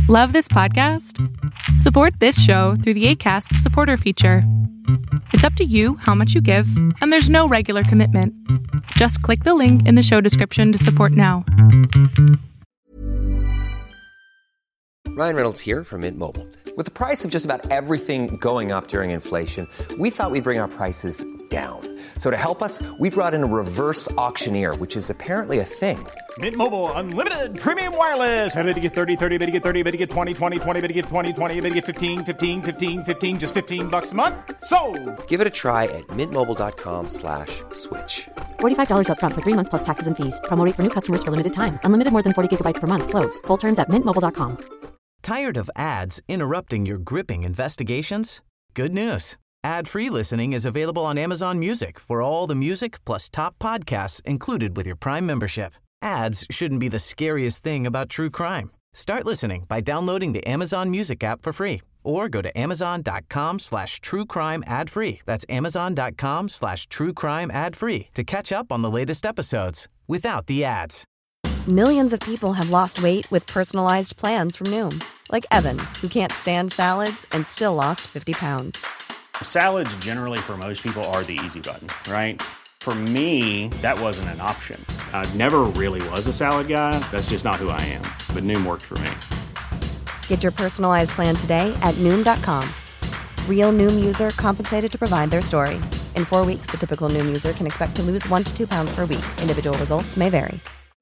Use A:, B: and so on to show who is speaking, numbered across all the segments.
A: Love this podcast? Support this show through the Acast supporter feature. It's up to you how much you give, and there's no regular commitment. Just click the link in the show description to support now.
B: Ryan Reynolds here from Mint Mobile. With the price of just about everything going up during inflation, we thought we'd bring our prices down. So to help us, we brought in a reverse auctioneer, which is apparently a thing.
C: Mint Mobile Unlimited Premium Wireless. How to get 30, 30, bit to get 30, bit to get 20, 20, 20, bit to get 20, 20, bit to get 15, 15, 15, 15, just $15 a month? Sold!
B: Give it a try at mintmobile.com/switch.
D: $45 up front for 3 months plus taxes and fees. Promo rate for new customers for limited time. Unlimited more than 40 gigabytes per month. Slows full terms at mintmobile.com.
E: Tired of ads interrupting your gripping investigations? Good news. Ad-free listening is available on Amazon Music for all the music plus top podcasts included with your Prime membership. Ads shouldn't be the scariest thing about true crime. Start listening by downloading the Amazon Music app for free or go to amazon.com/truecrime ad-free. That's amazon.com/truecrime ad-free to catch up on the latest episodes without the ads.
F: Millions of people have lost weight with personalized plans from Noom. Like Evan, who can't stand salads and still lost 50 pounds.
C: Salads generally for most people are the easy button, right? For me, that wasn't an option. I never really was a salad guy. That's just not who I am. But Noom worked for me.
F: Get your personalized plan today at Noom.com. Real Noom user compensated to provide their story. In 4 weeks, the typical Noom user can expect to lose 1 to 2 pounds per week. Individual results may vary.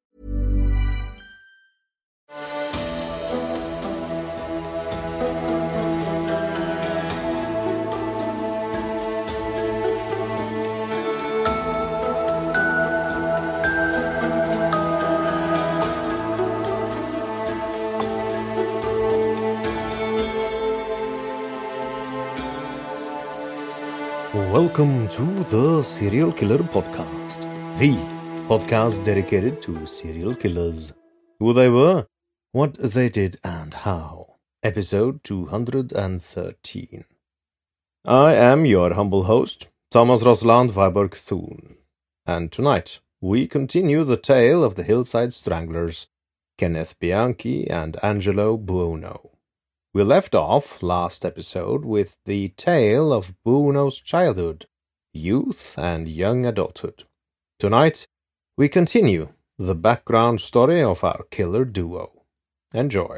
G: Welcome to the Serial Killer Podcast, the podcast dedicated to serial killers, who they were, what they did, and how. Episode 213. I am your humble host, Thomas Rosland Viborg Thun, and tonight we continue the tale of the Hillside Stranglers, Kenneth Bianchi and Angelo Buono. We left off last episode with the tale of Buono's childhood, youth, and young adulthood. Tonight, we continue the background story of our killer duo. Enjoy.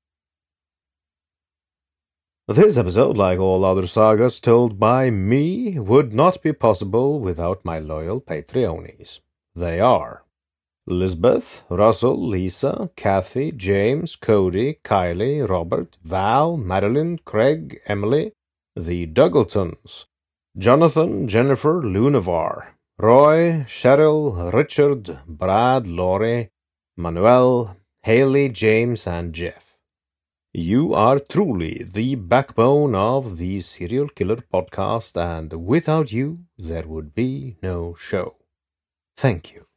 G: This episode, like all other sagas told by me, would not be possible without my loyal Patreonies. They are Lisbeth, Russell, Lisa, Kathy, James, Cody, Kylie, Robert, Val, Madeline, Craig, Emily, the Dougletons, Jonathan, Jennifer, Lunavar, Roy, Cheryl, Richard, Brad, Laurie, Manuel, Haley, James, and Jeff. You are truly the backbone of the Serial Killer Podcast, and without you, there would be no show. Thank you.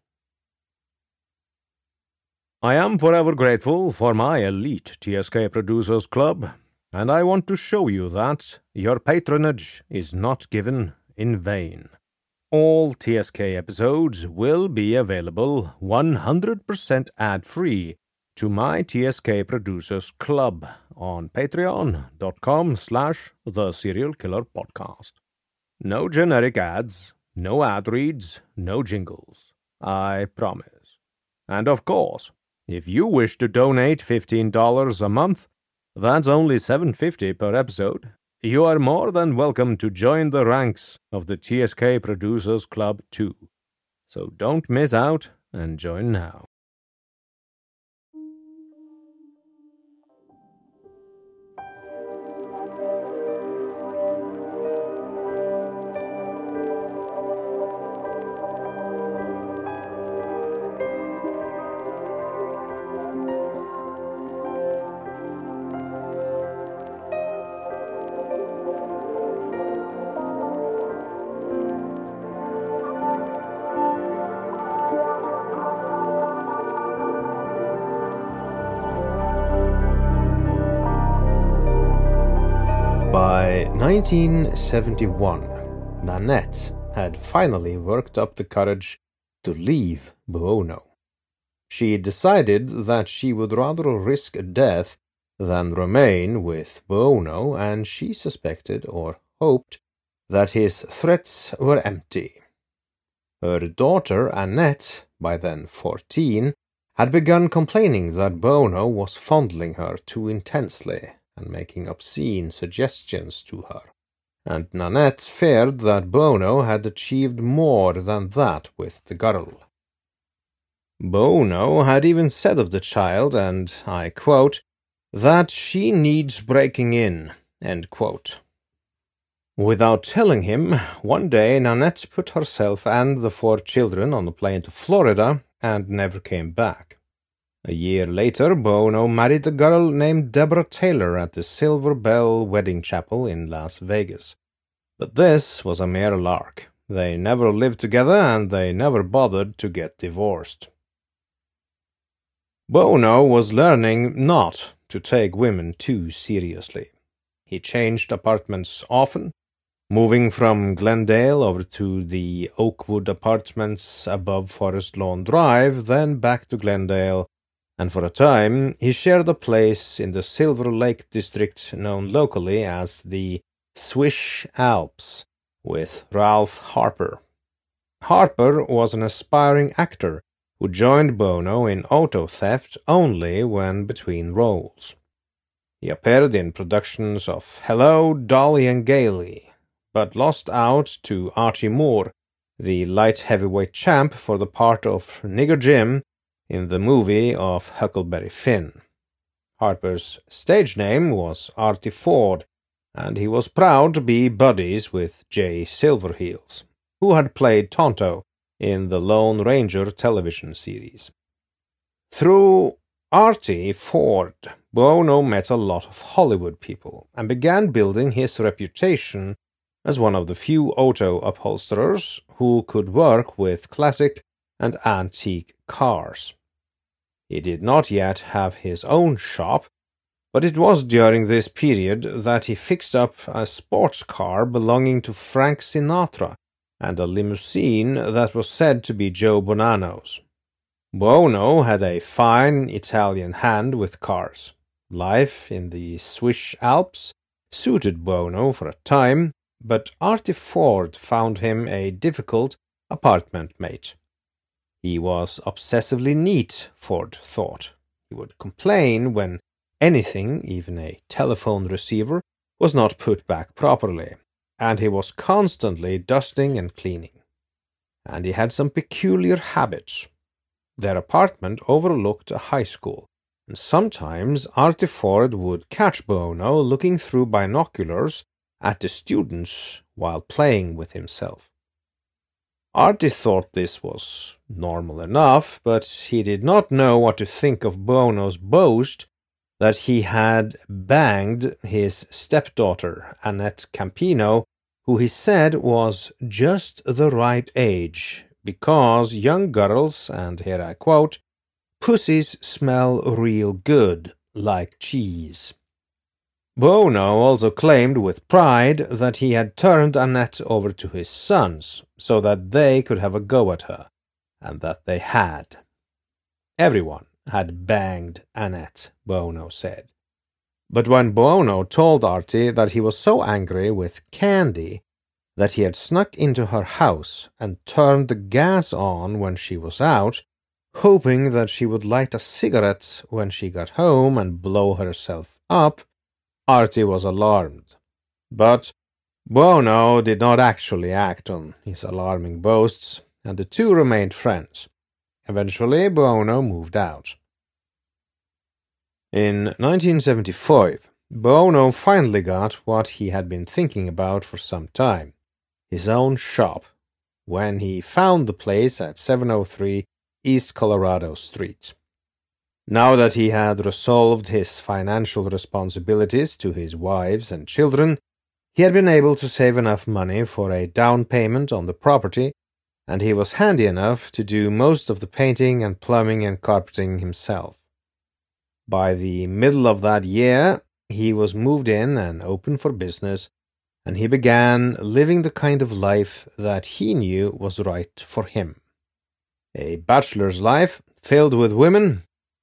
H: I am forever grateful for my elite TSK Producers Club, and I want to show you that your patronage is not given in vain. All TSK episodes will be available 100% ad-free to my TSK Producers Club on patreon.com/The Serial Killer Podcast. No generic ads, no ad reads, no jingles. I promise. And of course, if you wish to donate $15 a month, that's only $7.50 per episode. You are more than welcome to join the ranks of the TSK Producers Club too. So don't miss out and join now.
G: By 1971, Nanette had finally worked up the courage to leave Buono. She decided that she would rather risk death than remain with Buono, and she suspected or hoped that his threats were empty. Her daughter Annette, by then 14, had begun complaining that Buono was fondling her too intensely and making obscene suggestions to her, and Nanette feared that Buono had achieved more than that with the girl. Buono had even said of the child, and I quote, that she needs breaking in, end quote. Without telling him, one day Nanette put herself and the 4 children on a plane to Florida and never came back. A year later, Buono married a girl named Deborah Taylor at the Silver Bell Wedding Chapel in Las Vegas. But this was a mere lark. They never lived together, and they never bothered to get divorced. Buono was learning not to take women too seriously. He changed apartments often, moving from Glendale over to the Oakwood apartments above Forest Lawn Drive, then back to Glendale, and for a time he shared a place in the Silver Lake district known locally as the Swish Alps with Ralph Harper. Harper was an aspiring actor who joined Buono in auto theft only when between roles. He appeared in productions of Hello, Dolly and Gaily, but lost out to Archie Moore, the light heavyweight champ, for the part of Nigger Jim in the movie of Huckleberry Finn. Harper's stage name was Artie Ford, and he was proud to be buddies with Jay Silverheels, who had played Tonto in the Lone Ranger television series. Through Artie Ford, Buono met a lot of Hollywood people and began building his reputation as one of the few auto upholsterers who could work with classic and antique cars. He did not yet have his own shop, but it was during this period that he fixed up a sports car belonging to Frank Sinatra and a limousine that was said to be Joe Bonanno's. Buono had a fine Italian hand with cars. Life in the Swiss Alps suited Buono for a time, but Artie Ford found him a difficult apartment mate. He was obsessively neat, Ford thought. He would complain when anything, even a telephone receiver, was not put back properly, and he was constantly dusting and cleaning. And he had some peculiar habits. Their apartment overlooked a high school, and sometimes Artie Ford would catch Buono looking through binoculars at the students while playing with himself. Artie thought this was normal enough, but he did not know what to think of Buono's boast that he had banged his stepdaughter, Annette Campino, who he said was just the right age, because young girls, and here I quote, "pussies smell real good, like cheese." Buono also claimed with pride that he had turned Annette over to his sons, so that they could have a go at her, and that they had. Everyone had banged Annette, Buono said. But when Buono told Artie that he was so angry with Candy that he had snuck into her house and turned the gas on when she was out, hoping that she would light a cigarette when she got home and blow herself up, Artie was alarmed. But Buono did not actually act on his alarming boasts, and the two remained friends. Eventually, Buono moved out. In 1975, Buono finally got what he had been thinking about for some time, his own shop, when he found the place at 703 East Colorado Street. Now that he had resolved his financial responsibilities to his wives and children, he had been able to save enough money for a down payment on the property, and he was handy enough to do most of the painting and plumbing and carpeting himself. By the middle of that year, he was moved in and open for business, and he began living the kind of life that he knew was right for him. A bachelor's life filled with women,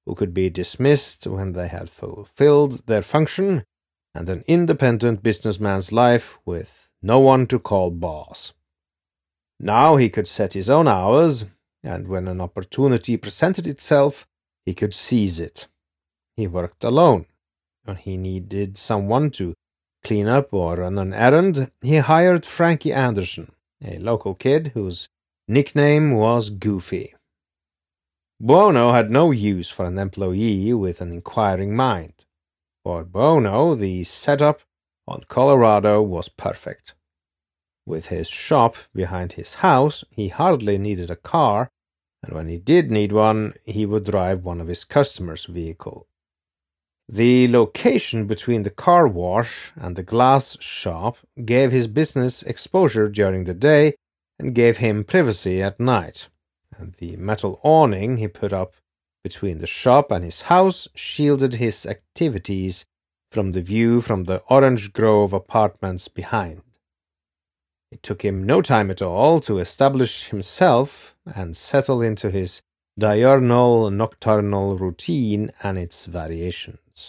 H: who could be dismissed when they had fulfilled their function, and an independent businessman's life with no one to call boss. Now he could set his own hours, and when an opportunity presented itself, he could seize it. He worked alone. When he needed someone to clean up or run an errand, he hired Frankie Anderson, a local kid whose nickname was Goofy. Buono had no use for an employee with an inquiring mind. For Buono, the setup on Colorado was perfect. With his shop behind his house, he hardly needed a car, and when he did need one, he would drive one of his customers' vehicles. The location between the car wash and the glass shop gave his business exposure during the day and gave him privacy at night, and the metal awning he put up between the shop and his house shielded his activities from the view from the Orange Grove apartments behind. It took him no time at all to establish himself and settle into his diurnal-nocturnal routine and its variations.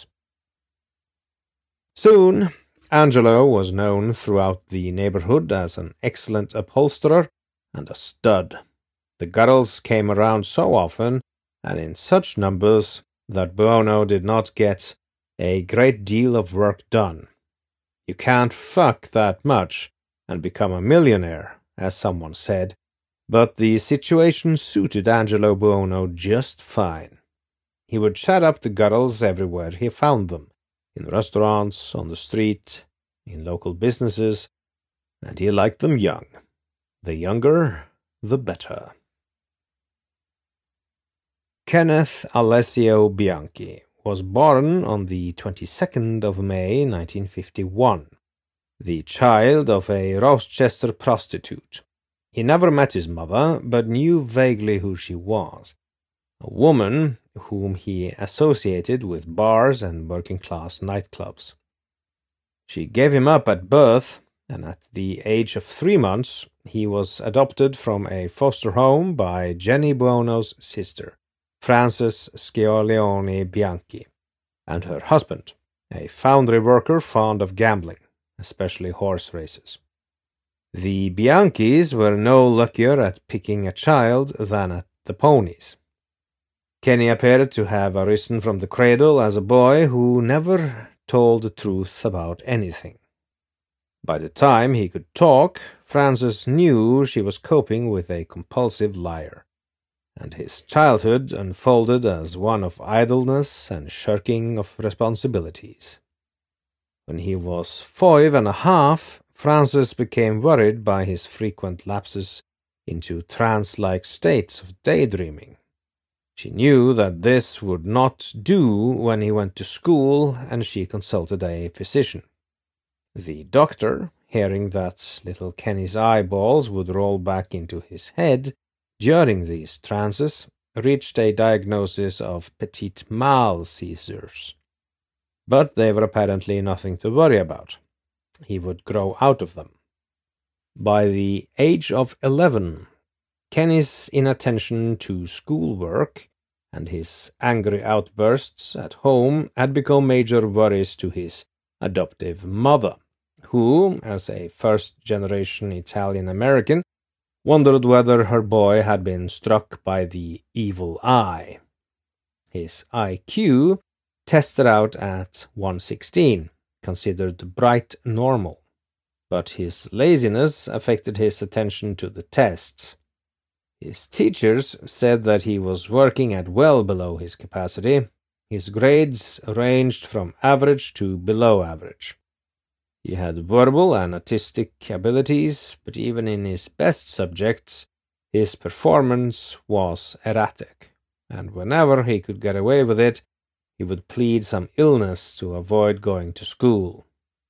H: Soon, Angelo was known throughout the neighborhood as an excellent upholsterer and a stud. The girls came around so often and in such numbers that Buono did not get a great deal of work done. You can't fuck that much and become a millionaire, as someone said, but the situation suited Angelo Buono just fine. He would chat up the girls everywhere he found them, in restaurants, on the street, in local businesses, and he liked them young. The younger, the better. Kenneth Alessio Bianchi was born on the 22nd of May 1951, the child of a Rochester prostitute. He never met his mother, but knew vaguely who she was, a woman whom he associated with bars and working-class nightclubs. She gave him up at birth, and at the age of 3 months he was adopted from a foster home by Jenny Buono's sister, Frances Sciolione Bianchi, and her husband, a foundry worker fond of gambling, especially horse races. The Bianchis were no luckier at picking a child than at the ponies. Kenny appeared to have arisen from the cradle as a boy who never told the truth about anything. By the time he could talk, Frances knew she was coping with a compulsive liar, and his childhood unfolded as one of idleness and shirking of responsibilities. When he was 5 and a half, Frances became worried by his frequent lapses into trance-like states of daydreaming. She knew that this would not do when he went to school, and she consulted a physician. The doctor, hearing that little Kenny's eyeballs would roll back into his head during these trances, reached a diagnosis of petit mal seizures. But they were apparently nothing to worry about. He would grow out of them. By the age of 11, Kenny's inattention to schoolwork and his angry outbursts at home had become major worries to his adoptive mother, who, as a first-generation Italian-American, wondered whether her boy had been struck by the evil eye. His IQ tested out at 116, considered bright normal, but his laziness affected his attention to the tests. His teachers said that he was working at well below his capacity. His grades ranged from average to below average. He had verbal and artistic abilities, but even in his best subjects, his performance was erratic, and whenever he could get away with it, he would plead some illness to avoid going to school.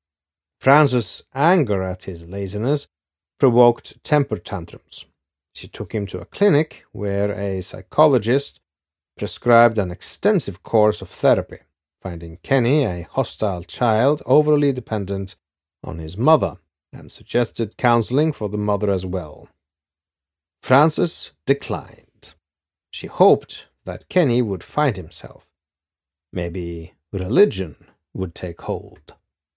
H: Frances' anger at his laziness provoked temper tantrums. She took him to a clinic where a psychologist prescribed an extensive course of therapy, finding Kenny a hostile child overly dependent on his mother, and suggested counseling for the mother as well. Frances declined. She hoped that Kenny would find himself. Maybe religion would take hold.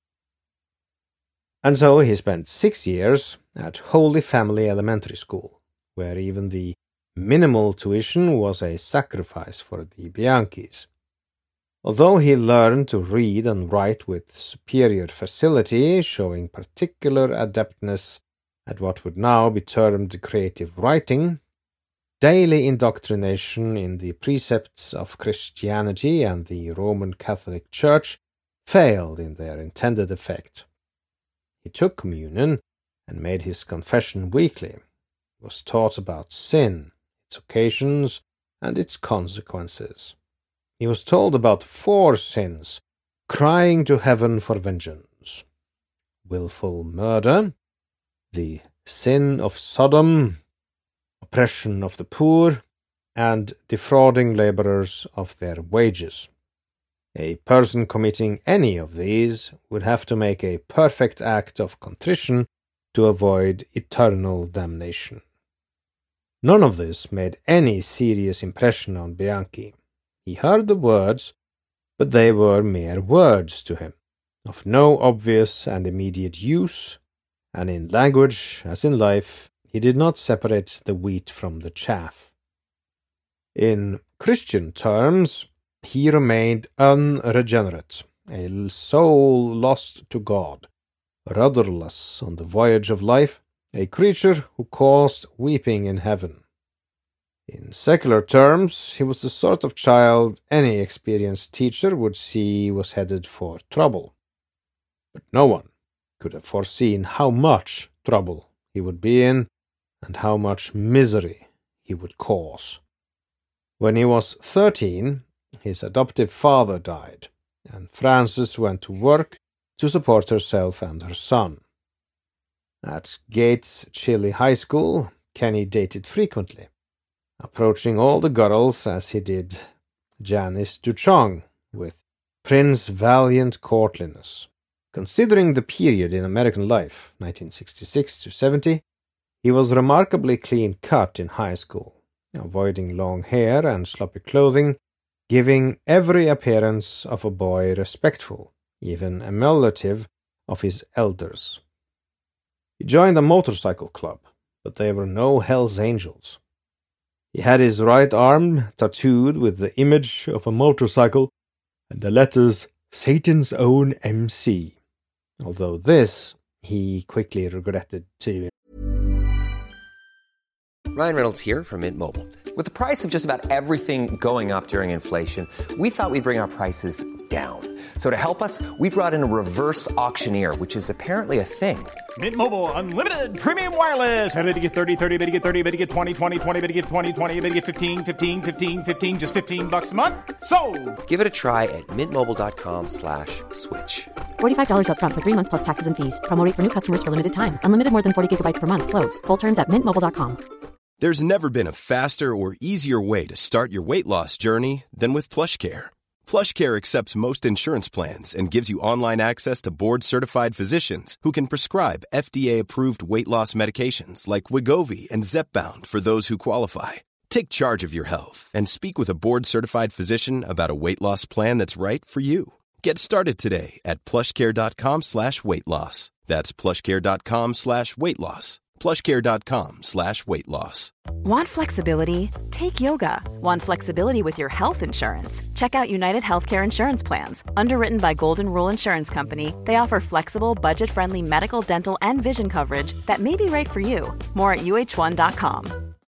H: And so he spent 6 years at Holy Family Elementary School, where even the minimal tuition was a sacrifice for the Bianchis. Although he learned to read and write with superior facility, showing particular adeptness at what would now be termed creative writing, daily indoctrination in the precepts of Christianity and the Roman Catholic Church failed in their intended effect. He took communion and made his confession weekly. He was taught about sin, its occasions, and its consequences. He was told about 4 sins, crying to heaven for vengeance: willful murder, the sin of Sodom, oppression of the poor, and defrauding laborers of their wages. A person committing any of these would have to make a perfect act of contrition to avoid eternal damnation. None of this made any serious impression on Bianchi. He heard the words, but they were mere words to him, of no obvious and immediate use, and in language, as in life, he did not separate the wheat from the chaff. In Christian terms, he remained unregenerate, a soul lost to God, rudderless on the voyage of life, a creature who caused weeping in heaven. In secular terms, he was the sort of child any experienced teacher would see was headed for trouble. But no one could have foreseen how much trouble he would be in and how much misery he would cause. When he was 13, his adoptive father died, and Frances went to work to support herself and her son. At Gates Chili High School, Kenny dated frequently, approaching all the girls as he did Janice Duchong with Prince Valiant courtliness. Considering the period in American life, 1966 to 70, he was remarkably clean-cut in high school, avoiding long hair and sloppy clothing, giving every appearance of a boy respectful, even emulative of his elders. He joined a motorcycle club, but they were no Hells Angels. He had his right arm tattooed with the image of a motorcycle and the letters Satan's Own MC, although this he quickly regretted too.
B: Ryan Reynolds here from Mint Mobile. With the price of just about everything going up during inflation, we thought we'd bring our prices down. So to help us, we brought in a reverse auctioneer, which is apparently a thing.
C: Mint Mobile Unlimited Premium Wireless. How to get 30, 30, bit to get 30, bit to get 20, 20, 20, bit to get 20, 20, bit to get 15, 15, 15, 15, just $15 a month? Sold!
B: Give it a try at mintmobile.com/switch.
D: $45 up front for 3 months plus taxes and fees. Promo rate for new customers for limited time. Unlimited more than 40 gigabytes per month. Slows full terms at mintmobile.com.
I: There's never been a faster or easier way to start your weight loss journey than with PlushCare. PlushCare accepts most insurance plans and gives you online access to board-certified physicians who can prescribe FDA-approved weight loss medications like Wegovy and Zepbound for those who qualify. Take charge of your health and speak with a board-certified physician about a weight loss plan that's right for you. Get started today at plushcare.com/weight-loss. That's plushcare.com/weight-loss. plushcare.com/weight-loss.
J: Want flexibility? Take yoga. Want flexibility with your health insurance? Check out United Healthcare Insurance Plans. Underwritten by Golden Rule Insurance Company, they offer flexible, budget-friendly medical, dental, and vision coverage that may be right for you. More at uh1.com.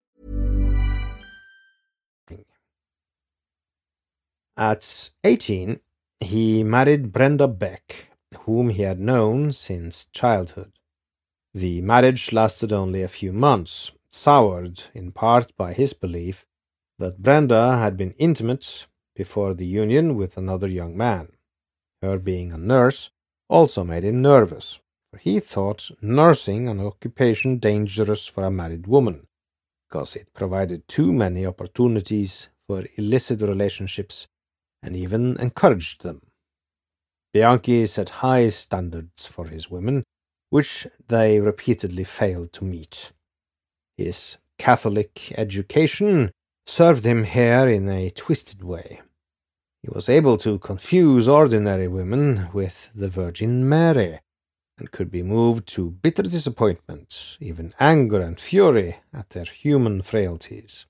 H: At 18, he married Brenda Beck, whom he had known since childhood. The marriage lasted only a few months, soured in part by his belief that Brenda had been intimate before the union with another young man. Her being a nurse also made him nervous, for he thought nursing an occupation dangerous for a married woman, because it provided too many opportunities for illicit relationships and even encouraged them. Bianchi set high standards for his women, which they repeatedly failed to meet. His Catholic education
G: served him here in a twisted way. He was able to confuse ordinary women with the Virgin Mary, and could be moved to bitter disappointment, even anger and fury at their human frailties.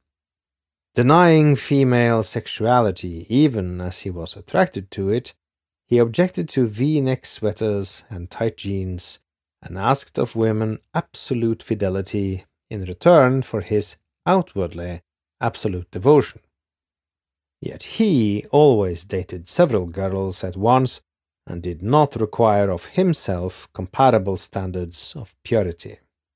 G: Denying female sexuality even as he was attracted to it, he objected to V-neck sweaters and tight jeans, and asked of women absolute fidelity in return for his outwardly absolute devotion. Yet he always dated several girls at once, and did not require of himself comparable standards of purity.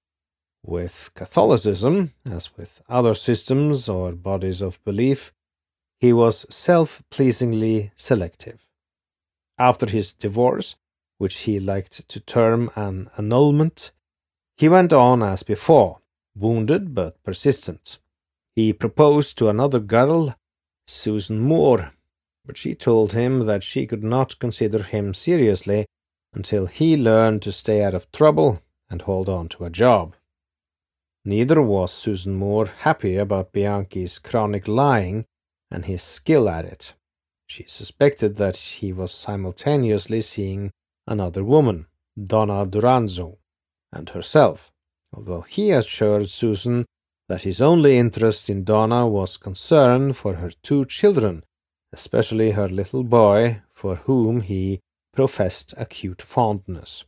G: With Catholicism, as with other systems or bodies of belief, he was self-pleasingly selective. After his divorce, which he liked to term an annulment, he went on as before, wounded but persistent. He proposed to another girl, Susan Moore, but she told him that she could not consider him seriously until he learned to stay out of trouble and hold on to a job. Neither was Susan Moore happy about Bianchi's chronic lying and his skill at it. She suspected that he was simultaneously seeing another woman, Donna Duranzo, and herself, although he assured Susan that his only interest in Donna was concern for her 2 children, especially her little boy, for whom he professed acute fondness.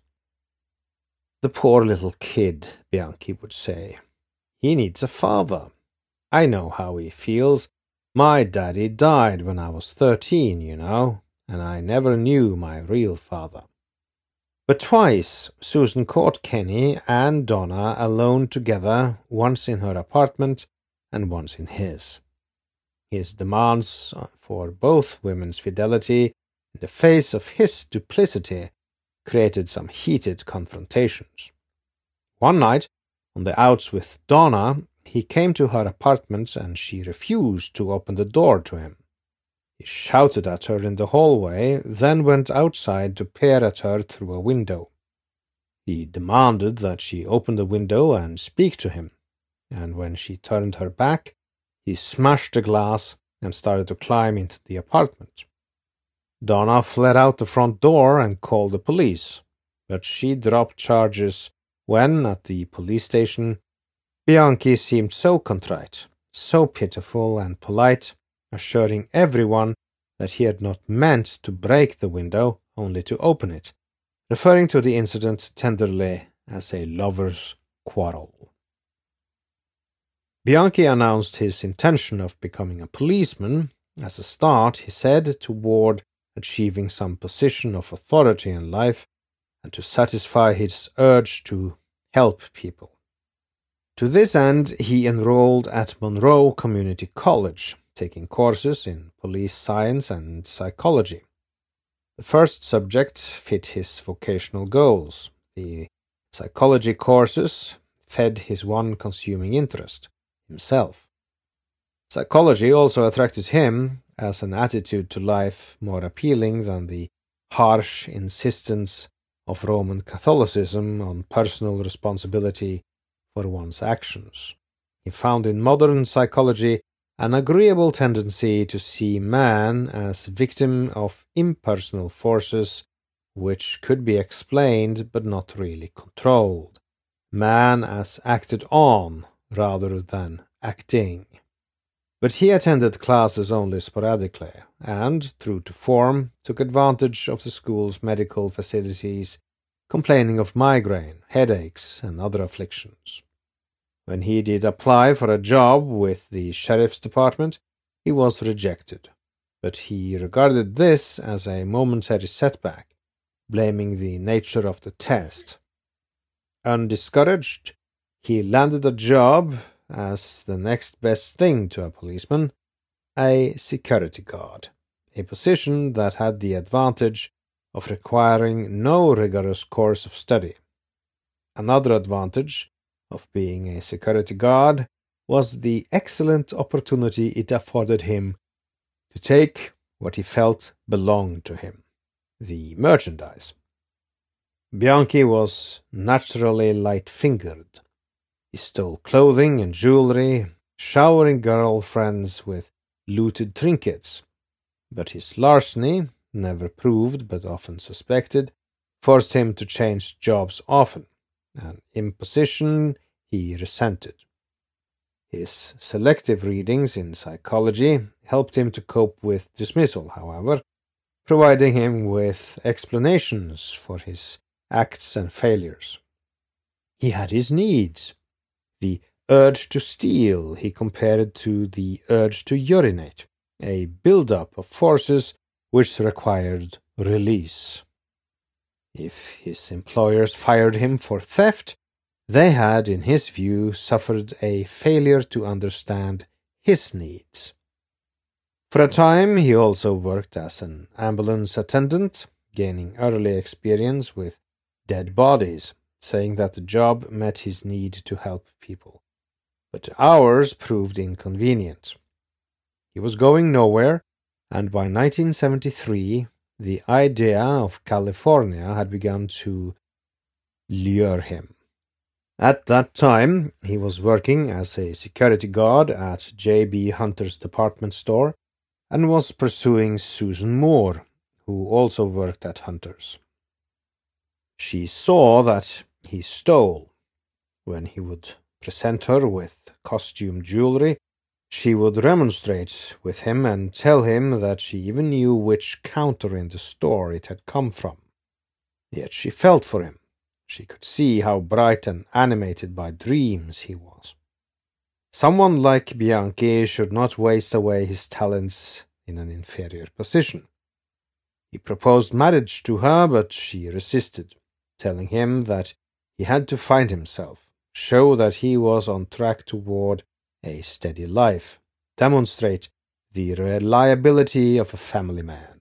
G: "The poor little kid," Bianchi would say. "He needs a father. I know how he feels. My daddy died when I was 13, you know, and I never knew my real father." But twice Susan caught Kenny and Donna alone together, once in her apartment and once in his. His demands for both women's fidelity in the face of his duplicity created some heated confrontations. One night, on the outs with Donna, he came to her apartment and she refused to open the door to him. He shouted at her in the hallway, then went outside to peer at her through a window. He demanded that she open the window and speak to him, and when she turned her back, he smashed the glass and started to climb into the apartment. Donna fled out the front door and called the police, but she dropped charges when, at the police station, Bianchi seemed so contrite, so pitiful and polite, assuring everyone that he had not meant to break the window, only to open it, referring to the incident tenderly as a lover's quarrel. Bianchi announced his intention of becoming a policeman, as a start, he said, toward achieving some position of authority in life, and to satisfy his urge to help people. To this end, he enrolled at Monroe Community College, taking courses in police science and psychology. The first subject fit his vocational goals. The psychology courses fed his one consuming interest, himself. Psychology also attracted him as an attitude to life more appealing than the harsh insistence of Roman Catholicism on personal responsibility for one's actions. He found in modern psychology an agreeable tendency to see man as victim of impersonal forces which could be explained but not really controlled, man as acted on rather than acting. But he attended classes only sporadically, and, true to form, took advantage of the school's medical facilities, complaining of migraine, headaches, and other afflictions. When he did apply for a job with the sheriff's department, he was rejected, but he regarded this as a momentary setback, blaming the nature of the test. Undiscouraged, he landed a job as the next best thing to a policeman, a security guard, a position that had the advantage of requiring no rigorous course of study. Another advantage of being a security guard was the excellent opportunity it afforded him to take what he felt belonged to him, the merchandise. Bianchi was naturally light-fingered. He stole clothing and jewelry, showering girlfriends with looted trinkets. But his larceny, never proved but often suspected, forced him to change jobs often, an imposition he resented. His selective readings in psychology helped him to cope with dismissal, however, providing him with explanations for his acts and failures. He had his needs. The urge to steal he compared to the urge to urinate, a build-up of forces which required release. If his employers fired him for theft, they had, in his view, suffered a failure to understand his needs. For a time, he also worked as an ambulance attendant, gaining early experience with dead bodies, saying that the job met his need to help people. But hours proved inconvenient. He was going nowhere, and by 1973, the idea of California had begun to lure him. At that time, he was working as a security guard at J.B. Hunter's department store and was pursuing Susan Moore, who also worked at Hunter's. She saw that he stole. When he would present her with costume jewelry, she would remonstrate with him and tell him that she even knew which counter in the store it had come from. Yet she felt for him. She could see how bright and animated by dreams he was. Someone like Bianchi should not waste away his talents in an inferior position. He proposed marriage to her, but she resisted, telling him that he had to find himself, show that he was on track toward a steady life, demonstrate the reliability of a family man.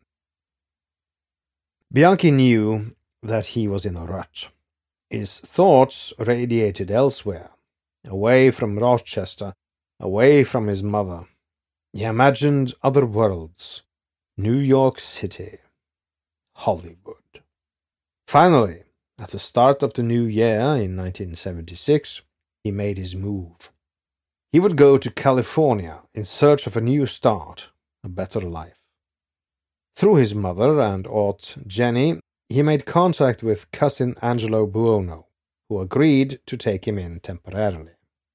G: Bianchi knew that he was in a rut. His thoughts radiated elsewhere, away from Rochester, away from his mother. He imagined other worlds, New York City, Hollywood. Finally, at the start of the new year in 1976, he made his move. He would go to California in search of a new start, a better life. Through his mother and aunt Jenny, he made contact with cousin Angelo Buono, who agreed to take him in temporarily.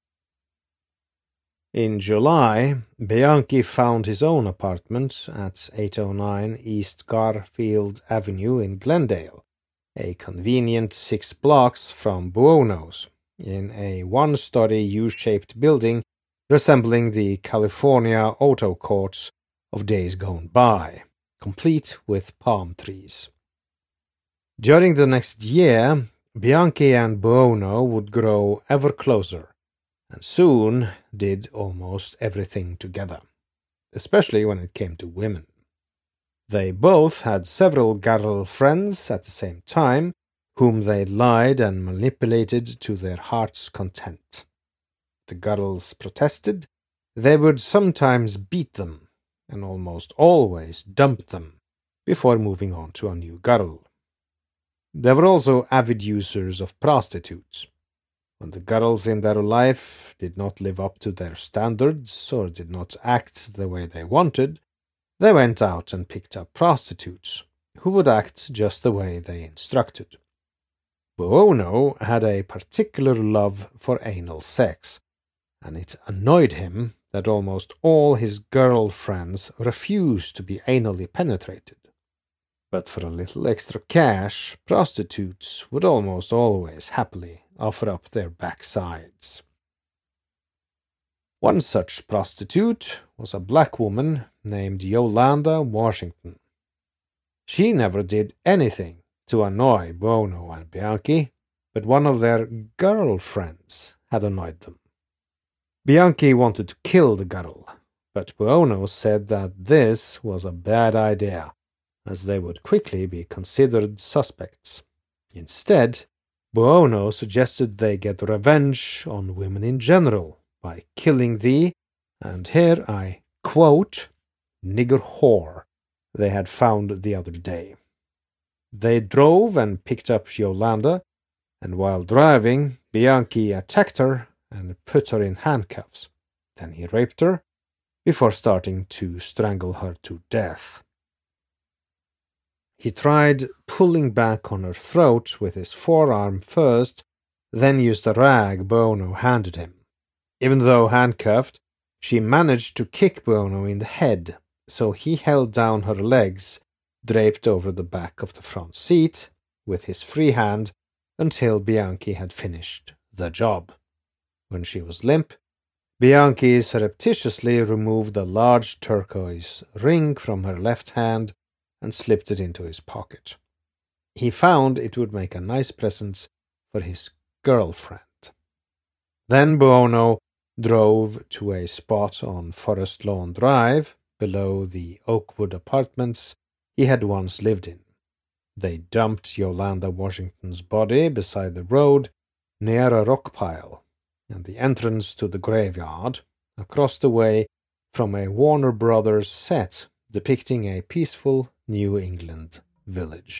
G: In July, Bianchi found his own apartment at 809 East Garfield Avenue in Glendale, a convenient 6 blocks from Buono's, in a one-story U-shaped building resembling the California auto courts of days gone by, complete with palm trees. During the next year, Bianchi and Buono would grow ever closer, and soon did almost everything together, especially when it came to women. They both had several girlfriends at the same time, whom they lied and manipulated to their heart's content. The girls protested. They would sometimes beat them, and almost always dump them, before moving on to a new girl. They were also avid users of prostitutes. When the girls in their life did not live up to their standards or did not act the way they wanted, they went out and picked up prostitutes, who would act just the way they instructed. Buono had a particular love for anal sex, and it annoyed him that almost all his girlfriends refused to be anally penetrated. But for a little extra cash, prostitutes would almost always happily offer up their backsides. One such prostitute was a black woman named Yolanda Washington. She never did anything to annoy Buono and Bianchi, but one of their girlfriends had annoyed them. Bianchi wanted to kill the girl, but Buono said that this was a bad idea, as they would quickly be considered suspects. Instead, Buono suggested they get revenge on women in general by killing the, and here I quote, nigger whore they had found the other day. They drove and picked up Yolanda, and while driving, Bianchi attacked her and put her in handcuffs. Then he raped her, before starting to strangle her to death. He tried pulling back on her throat with his forearm first, then used a rag Buono handed him. Even though handcuffed, she managed to kick Buono in the head, so he held down her legs, draped over the back of the front seat, with his free hand, until Bianchi had finished the job. When she was limp, Bianchi surreptitiously removed a large turquoise ring from her left hand and slipped it into his pocket. He found it would make a nice present for his girlfriend. Then Buono drove to a spot on Forest Lawn Drive, below the Oakwood apartments he had once lived in. They dumped Yolanda Washington's body beside the road near a rock pile, and the entrance to the graveyard, across the way from a Warner Brothers set depicting a peaceful New England village.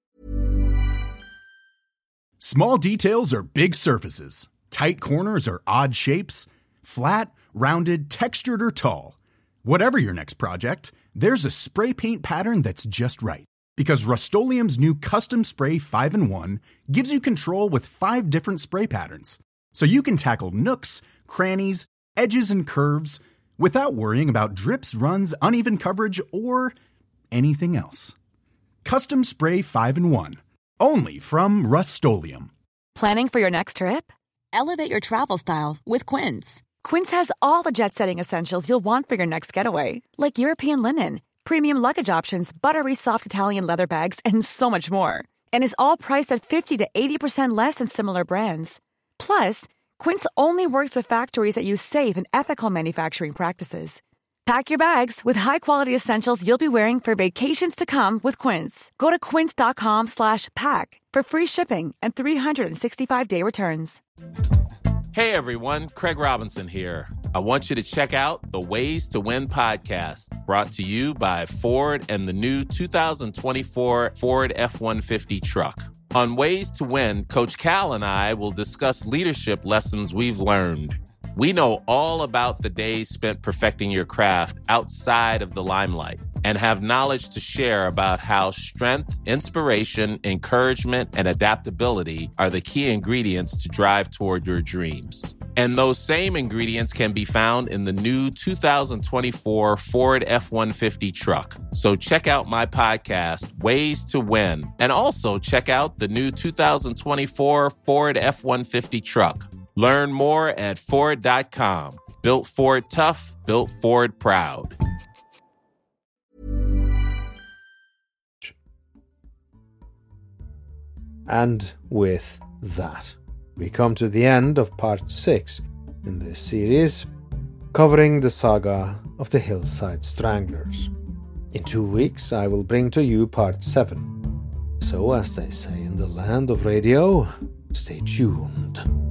K: Small details are big surfaces. Tight corners are odd shapes. Flat, rounded, textured, or tall. Whatever your next project, there's a spray paint pattern that's just right. Because Rust-Oleum's new Custom Spray 5-in-1 gives you control with 5 different spray patterns. So you can tackle nooks, crannies, edges, and curves without worrying about drips, runs, uneven coverage, or anything else. Custom Spray 5-in-1. Only from Rust-Oleum.
J: Planning for your next trip? Elevate your travel style with Quince. Quince has all the jet-setting essentials you'll want for your next getaway, like European linen, premium luggage options, buttery soft Italian leather bags, and so much more. And is all priced at 50 to 80% less than similar brands. Plus, Quince only works with factories that use safe and ethical manufacturing practices. Pack your bags with high-quality essentials you'll be wearing for vacations to come with Quince. Go to quince.com/pack for free shipping and 365-day returns.
L: Hey everyone, Craig Robinson here. I want you to check out the Ways to Win podcast, brought to you by Ford and the new 2024 Ford F-150 truck. On Ways to Win, Coach Cal and I will discuss leadership lessons we've learned. We know all about the days spent perfecting your craft outside of the limelight and have knowledge to share about how strength, inspiration, encouragement, and adaptability are the key ingredients to drive toward your dreams. And those same ingredients can be found in the new 2024 Ford F-150 truck. So check out my podcast, Ways to Win, and also check out the new 2024 Ford F-150 truck. Learn more at Ford.com. Built Ford tough, built Ford proud.
G: And with that, we come to the end of part 6 in this series, covering the saga of the Hillside Stranglers. In 2 weeks, I will bring to you part 7. So, as they say in the land of radio, stay tuned.